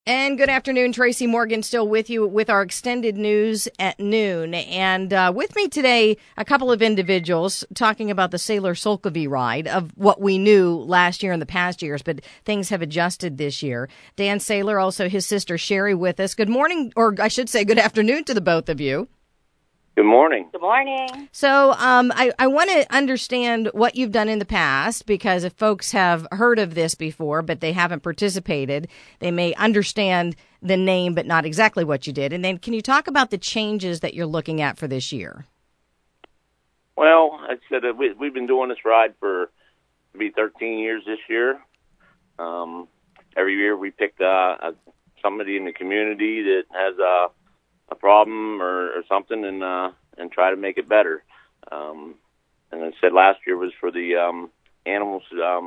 And good afternoon, Tracy Morgan, still with you with our extended news at noon. And with me today, a couple of individuals talking about the Sailor Solkavy ride of what we knew last year and the past years, but things have adjusted this year. Dan Sailor, also his sister Sherry with us. Good morning, or I should say good afternoon to the both of you. Good morning. Good morning. So I want to understand what you've done in the past, because if folks have heard of this before, but they haven't participated, they may understand the name, but not exactly what you did. And then can you talk about the changes that you're looking at for this year? Well, I said we've been doing this ride for maybe 13 years this year. Every year we pick somebody in the community that has a problem or something, and try to make it better. And I said last year was for the Animal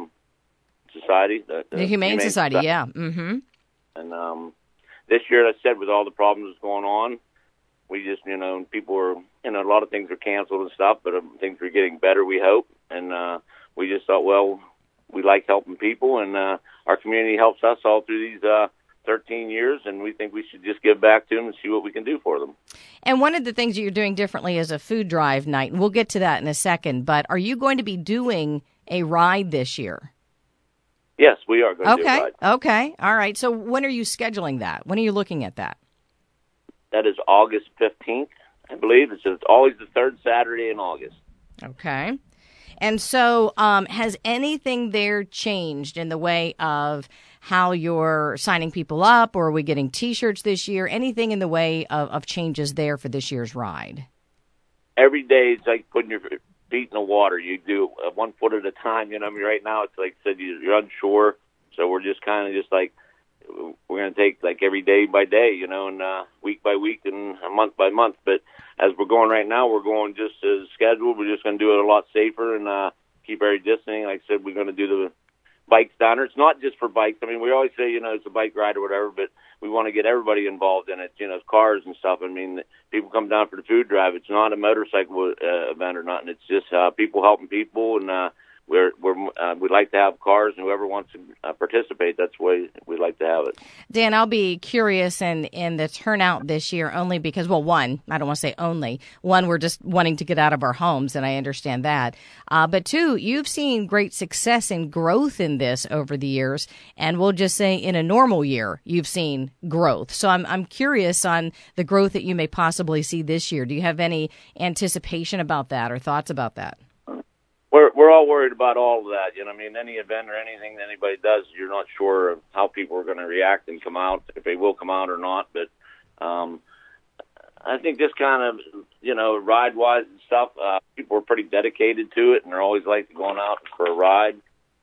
Society, the Humane Society, yeah. Mm-hmm. And this year, I said, with all the problems going on, we just, people were, a lot of things are canceled and stuff, but things are getting better, we hope. And we just thought, well, we like helping people, and our community helps us all through these 13 years, and we think we should just give back to them and see what we can do for them. And one of the things that you're doing differently is a food drive night, and we'll get to that in a second, but are you going to be doing a ride this year? Yes, we are going to do a ride. Okay, all right. So when are you scheduling that? When are you looking at that? That is August 15th, I believe. It's always the third Saturday in August. Okay. And so has anything there changed in the way of how you're signing people up, or are we getting T-shirts this year? Anything in the way of changes there for this year's ride? Every day it's like putting your feet in the water. You do 1 foot at a time. Right now it's like I said, you're unsure. So we're just kind of we're going to take like every day by day, and week by week and month by month. But as we're going right now, we're going just as scheduled. We're just going to do it a lot safer and keep very distancing. Like I said, we're going to do the bikes down there. It's not just for bikes. I mean, we always say, it's a bike ride or whatever, but we want to get everybody involved in it, cars and stuff. I mean, people come down for the food drive. It's not a motorcycle event or nothing. It's just people helping people, and we'd like to have cars, and whoever wants to participate, that's the way we'd like to have it. Dan, I'll be curious in the turnout this year, only because, well, one, I don't want to say only. One, we're just wanting to get out of our homes, and I understand that. But two, you've seen great success and growth in this over the years, and we'll just say in a normal year, you've seen growth. So I'm curious on the growth that you may possibly see this year. Do you have any anticipation about that or thoughts about that? We're all worried about all of that. Any event or anything that anybody does, you're not sure of how people are going to react and come out, if they will come out or not. But I think just kind of, ride-wise and stuff, people are pretty dedicated to it, and they're always like going out for a ride.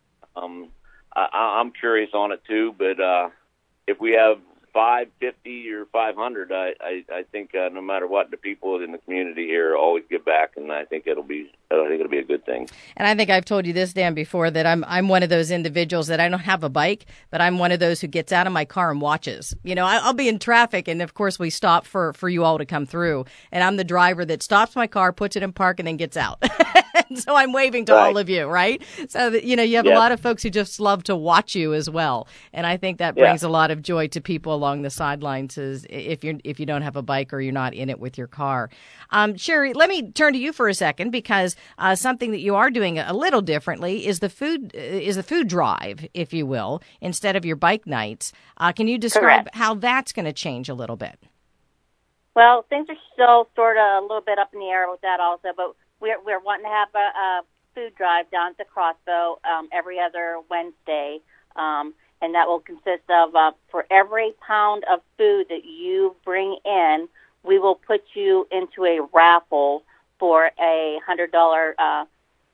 I'm curious on it too, but if we have 550 or 500, I think no matter what, the people in the community here always give back, and I think it'll be a good thing. And I think I've told you this, Dan, before, that I'm one of those individuals that I don't have a bike, but I'm one of those who gets out of my car and watches. I'll be in traffic, and of course we stop for you all to come through, and I'm the driver that stops my car, puts it in park, and then gets out. So I'm waving to all of you, right? So that, you have a lot of folks who just love to watch you as well, and I think that brings a lot of joy to people along the sidelines, is if you don't have a bike or you're not in it with your car. Sherry, let me turn to you for a second, because something that you are doing a little differently is the food drive, if you will, instead of your bike nights. Can you describe how that's going to change a little bit? Well, things are still sort of a little bit up in the air with that also, but we're wanting to have a food drive down at the Crossbow every other Wednesday, and that will consist of for every pound of food that you bring in, we will put you into a raffle for a $100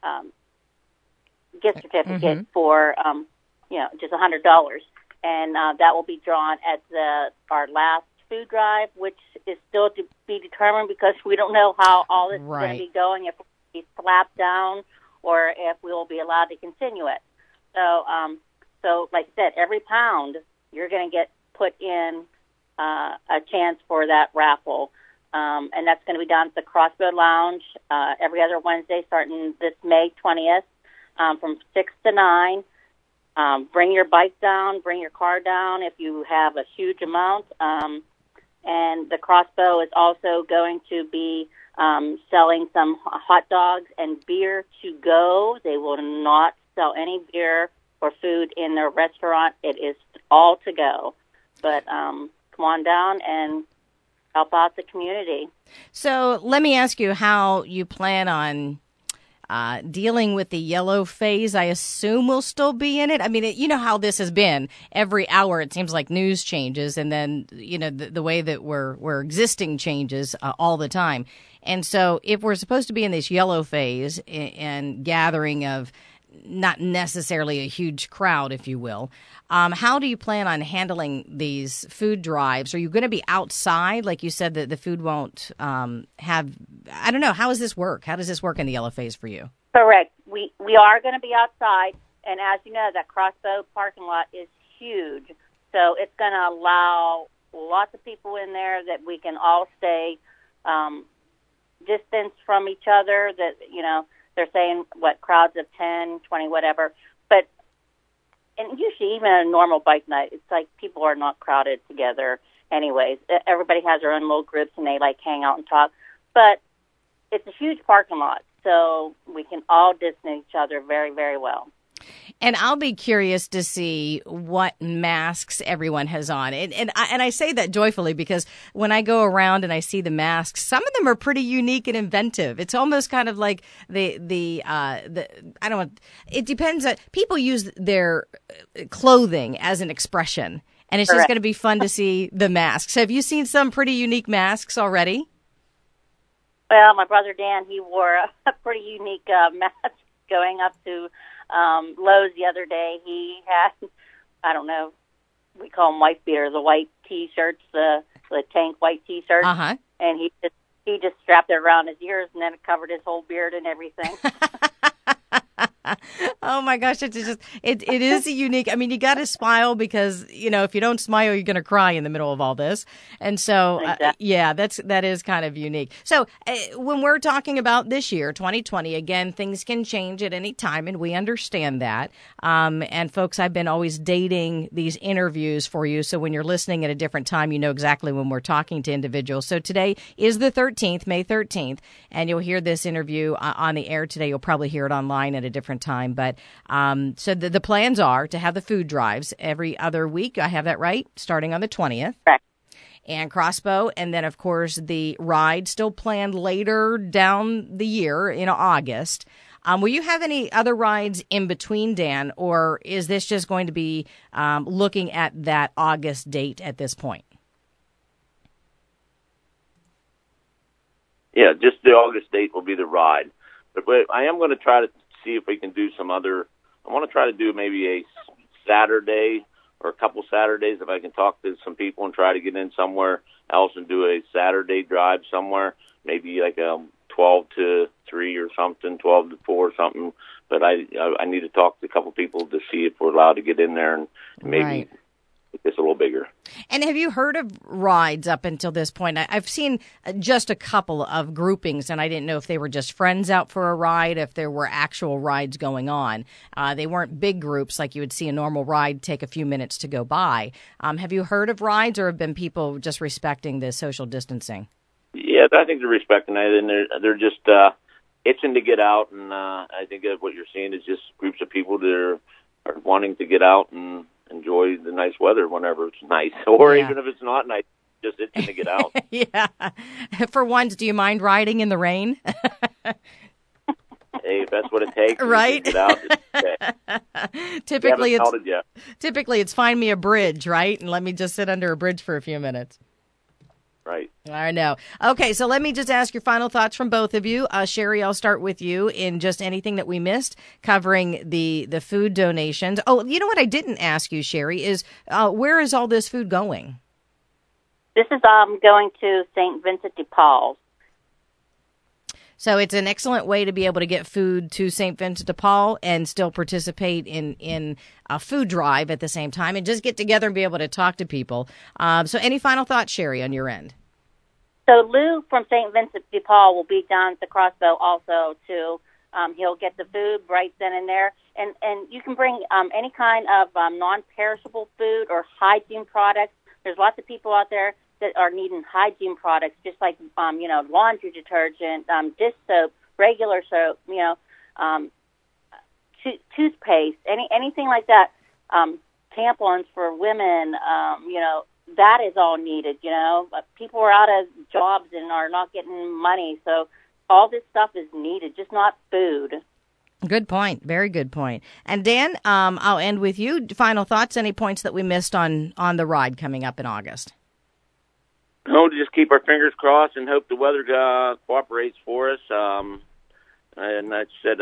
gift certificate for just $100, and that will be drawn at our last food drive, which is still to be determined because we don't know how all this is going to be going, if we'll be slapped down or if we will be allowed to continue it. So like I said, every pound you're going to get put in a chance for that raffle. And that's going to be done at the Crossbow Lounge every other Wednesday starting this May 20th from 6 to 9. Bring your bike down, bring your car down if you have a huge amount. And the Crossbow is also going to be selling some hot dogs and beer to go. They will not sell any beer or food in their restaurant. It is all to go. But come on down and help out the community. So let me ask you how you plan on dealing with the yellow phase. I assume we'll still be in it. I mean, you know how this has been. Every hour it seems like news changes, and then the way that we're existing changes all the time. And so if we're supposed to be in this yellow phase and gathering of not necessarily a huge crowd, if you will, how do you plan on handling these food drives? Are you going to be outside? Like you said, that the food won't have, I don't know, how does this work? How does this work in the yellow phase for you? Correct. We are going to be outside, and as you know, that Crossbow parking lot is huge, so it's going to allow lots of people in there that we can all stay distanced from each other, that, they're saying, crowds of 10, 20, whatever. But, and usually even a normal bike night, it's like people are not crowded together anyways. Everybody has their own little groups and they hang out and talk. But it's a huge parking lot, so we can all distance each other very, very well. And I'll be curious to see what masks everyone has on. And I say that joyfully because when I go around and I see the masks, some of them are pretty unique and inventive. It's almost kind of like it depends. People use their clothing as an expression, and it's just going to be fun to see the masks. Have you seen some pretty unique masks already? Well, my brother Dan, he wore a pretty unique mask going up to Lowe's the other day. He had, I don't know, we call them white beaters, the white T-shirts, the tank white T-shirts, and he just strapped it around his ears, and then it covered his whole beard and everything. Oh my gosh, it is a unique. I mean, you got to smile because if you don't smile, you're going to cry in the middle of all this. And so, exactly. that is kind of unique. So, when we're talking about this year, 2020, again, things can change at any time, and we understand that. And folks, I've been always dating these interviews for you, so when you're listening at a different time, you know exactly when we're talking to individuals. So today is the 13th, May 13th, and you'll hear this interview on the air today. You'll probably hear it online at a different time, but so the plans are to have the food drives every other week. I have that right, starting on the 20th. Correct. And Crossbow, and then of course the ride still planned later down the year in August. Will you have any other rides in between, Dan, or is this just going to be looking at that August date at this point? Yeah, just the August date will be the ride. But I am going to try to see if we can do some other. I want to try to do maybe a Saturday or a couple Saturdays if I can talk to some people and try to get in somewhere else and do a Saturday drive somewhere, maybe like a 12 to 3 or something, 12 to 4 or something. But I need to talk to a couple people to see if we're allowed to get in there and maybe. Right. It's a little bigger. And have you heard of rides up until this point? I've seen just a couple of groupings, and I didn't know if they were just friends out for a ride, if there were actual rides going on. They weren't big groups like you would see a normal ride take a few minutes to go by. Have you heard of rides, or have been people just respecting the social distancing? Yeah, I think they're respecting it, and they're just itching to get out. And I think that what you're seeing is just groups of people that are wanting to get out and enjoy the nice weather whenever it's nice, or even if it's not nice, just itching to get out. Yeah. For once, do you mind riding in the rain? Hey, if that's what it takes, right? To get out. Okay. Typically it's find me a bridge, right? And let me just sit under a bridge for a few minutes. Right. I know. Okay, so let me just ask your final thoughts from both of you. Sherry, I'll start with you in just anything that we missed covering the food donations. Oh, you know what I didn't ask you, Sherry, is where is all this food going? This is going to St. Vincent de Paul. So it's an excellent way to be able to get food to St. Vincent de Paul and still participate in a food drive at the same time and just get together and be able to talk to people. So any final thoughts, Sherry, on your end? So Lou from St. Vincent de Paul will be down at the Crossbow also to He'll get the food right then and there. And you can bring any kind of non-perishable food or hygiene products. There's lots of people out there that are needing hygiene products, just like, laundry detergent, dish soap, regular soap, toothpaste, anything like that, tampons for women, that is all needed, People are out of jobs and are not getting money, so all this stuff is needed, just not food. Good point. Very good point. And Dan, I'll end with you. Final thoughts, any points that we missed on the ride coming up in August? No, just keep our fingers crossed and hope the weather cooperates for us. And I said,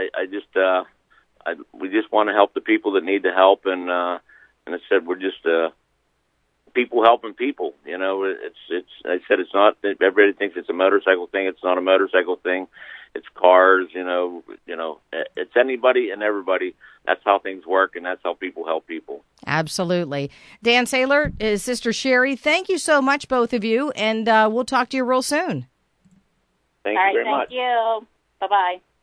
we just want to help the people that need the help, and I said we're just people helping people. It's. I said it's not. Everybody thinks it's a motorcycle thing. It's not a motorcycle thing. It's cars. It's anybody and everybody. That's how things work, and that's how people help people. Absolutely. Dan Saylor, Sister Sherry, thank you so much, both of you, and we'll talk to you real soon. Thank you very much. Thank you. Bye-bye.